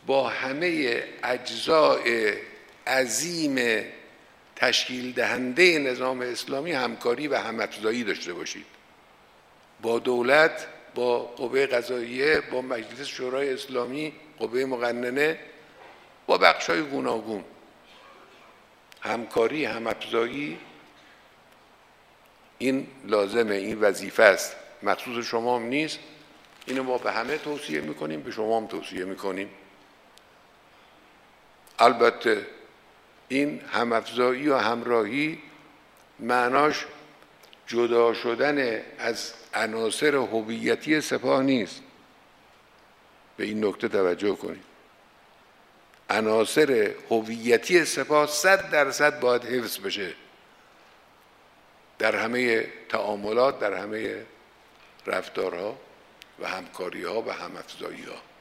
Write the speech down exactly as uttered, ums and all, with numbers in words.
با همه اجزای عظیم تشکیل دهنده نظام اسلامی همکاری و هم‌افزایی داشته باشید، با دولت، با قوه قضاییه، با مجلس شورای اسلامی، قوه مقننه، با بخش‌های گوناگون. همکاری، هم‌افزایی این لازمه، این وظیفه است، مخصوص شما هم نیست. اینو ما به همه توصیه میکنیم، به شما هم توصیه میکنیم. البته این هم‌افزایی و همراهی معناش جدا شدن از عناصر هویتی سپاه نیست. به این نکته توجه کنید. عناصر هویتی سپاه صد درصد باید حفظ بشه در همه تعاملات، در همه رفتارها و همکاریها و هم‌افزایی‌ها.